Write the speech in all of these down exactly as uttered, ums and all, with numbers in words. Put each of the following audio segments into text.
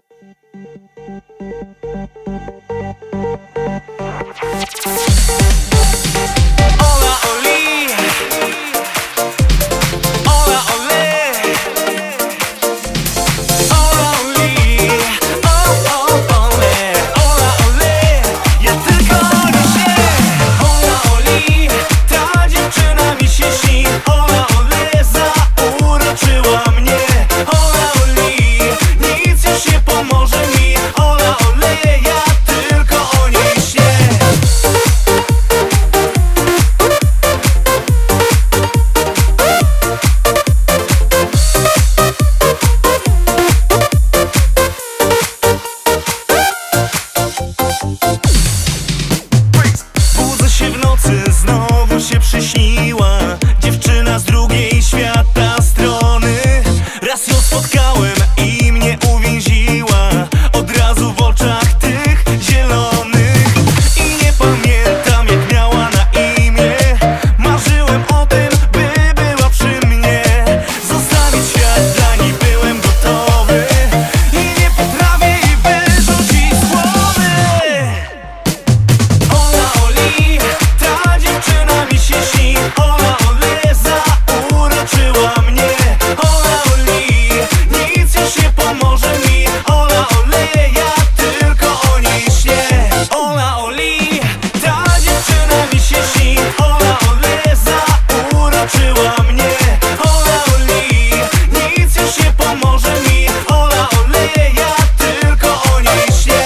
Przyśniła dziewczyna z drugiej świata strony. Raz ją spotkałem i mnie uwięziła od razu w oczach tych zielonych. I nie pamiętam, jak miała na imię. Marzyłem o tym, by była przy mnie. Zostawić świat dla niej byłem gotowy i nie potrafię jej wyrzucić z głowy. Ola Oli, ta dziewczyna mi się śni. Ola Ole zauroczyła mnie. Ola Oli, nic już nie pomoże mi. Ola Ole, ja tylko o niej śnię. Ola Oli, ta dziewczyna mi się śni. Ola Ole zauroczyła mnie. Ola Oli, nic już nie pomoże mi. Ola Ole, ja tylko o niej śnię.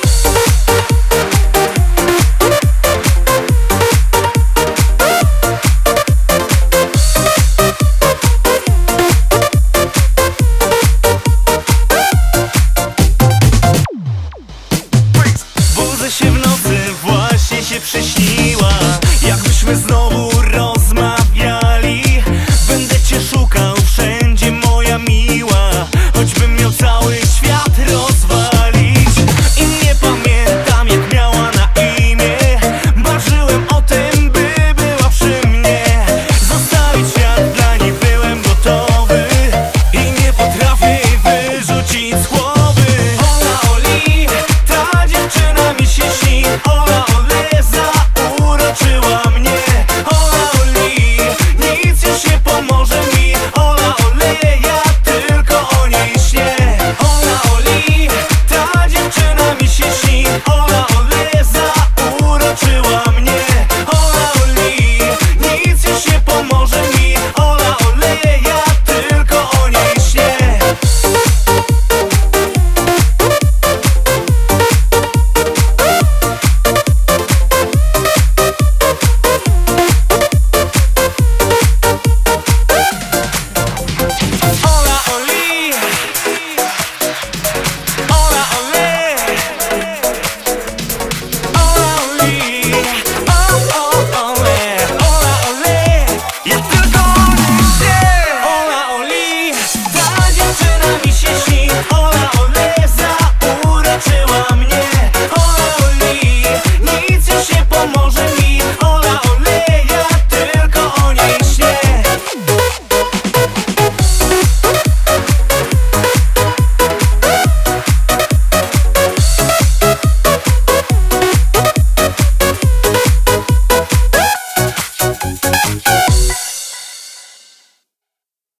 Budzę się w nocy, właśnie się przyśniła. Jakbyśmy znowu rozmawiali. Będę cię szukał wszędzie, moja miła. Choćbym miał cały świat rozwalić.